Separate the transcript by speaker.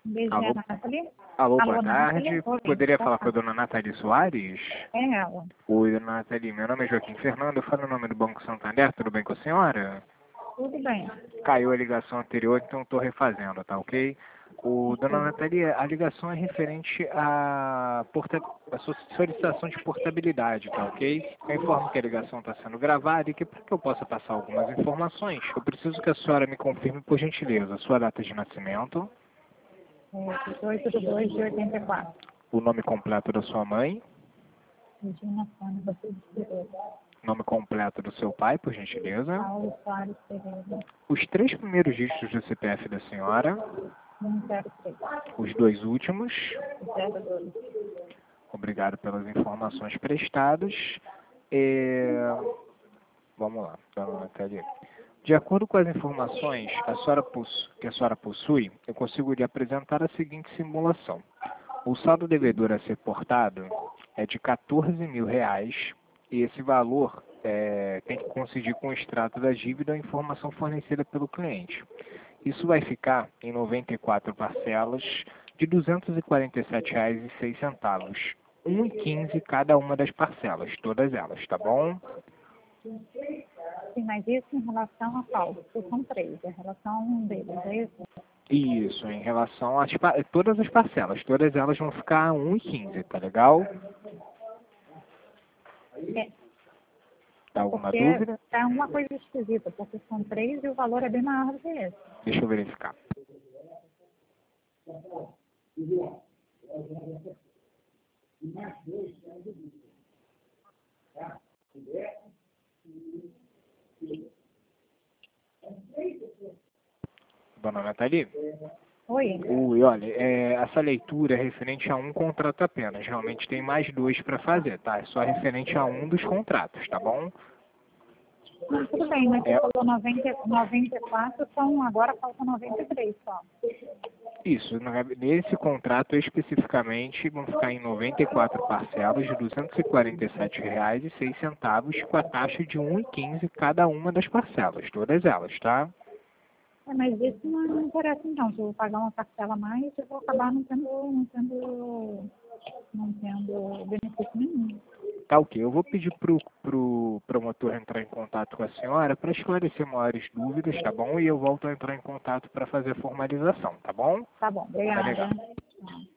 Speaker 1: Um beijinho, Nathalie.
Speaker 2: Alô,
Speaker 1: Alô,
Speaker 2: boa tarde.
Speaker 1: Nathalie? Oi,
Speaker 2: Poderia
Speaker 1: boa
Speaker 2: falar com a
Speaker 1: tarde.
Speaker 2: dona Nathalie Soares?
Speaker 1: É ela.
Speaker 2: Oi, dona Nathalie. Meu nome é Joaquim Fernando. Eu falo em nome do Banco Santander. Tudo bem com a senhora?
Speaker 1: Tudo bem.
Speaker 2: Caiu a ligação anterior, então estou refazendo, tá ok? Dona Nathalie, a ligação é referente à sua solicitação de portabilidade, tá ok? Eu informo que a ligação está sendo gravada e que para que eu possa passar algumas informações, eu preciso que a senhora me confirme, por gentileza, a sua data de nascimento,
Speaker 1: 18/2/84.
Speaker 2: o nome completo da sua mãe,
Speaker 1: Regina Sônia Rodrigues Pereira.
Speaker 2: nome completo do seu pai, por gentileza,
Speaker 1: Paulo Soares Pereira.
Speaker 2: os 3 primeiros dígitos do CPF da senhora,
Speaker 1: 103.
Speaker 2: os 2 últimos.
Speaker 1: 02.
Speaker 2: Obrigado pelas informações prestadas. Vamos lá, dona Nathalie. De acordo com as informações que a senhora possui, eu consigo lhe apresentar a seguinte simulação. O saldo devedor a ser portado é de R$ 14.000 e esse valor tem que coincidir com o extrato da dívida ou informação fornecida pelo cliente. Isso vai ficar em 94 parcelas de R$ 247,06. 1,15 cada uma das parcelas, todas elas, tá bom?
Speaker 1: Sim, mas isso em relação a qual? Porque são 3, em relação a um deles, é isso?
Speaker 2: Isso, em relação a todas as parcelas, todas elas vão ficar a 1,15, tá legal?
Speaker 1: É,
Speaker 2: Tá alguma
Speaker 1: porque
Speaker 2: dúvida?
Speaker 1: é uma coisa esquisita, porque são 3 e o valor é bem maior do que esse.
Speaker 2: Deixa eu verificar. Dona Nathalie?
Speaker 1: Oi?
Speaker 2: Olha, essa leitura é referente a um contrato apenas. Realmente tem mais 2 para fazer, tá? É só referente a um dos contratos, tá bom?
Speaker 1: Não, tudo bem, mas você falou 94, então agora falta 93 só.
Speaker 2: Isso, nesse contrato especificamente vão ficar em 94 parcelas de R$ 247,06 com a taxa de 1,15 cada uma das parcelas, todas elas, tá?
Speaker 1: É, mas isso não interessa então. Se eu pagar uma parcela a mais, eu vou acabar não tendo benefício nenhum.
Speaker 2: Tá ok, eu vou pedir pro promotor entrar em contato com a senhora para esclarecer maiores dúvidas, tá bom? E eu volto a entrar em contato para fazer a formalização, tá bom?
Speaker 1: Tá bom,
Speaker 2: Tá legal.
Speaker 1: obrigada.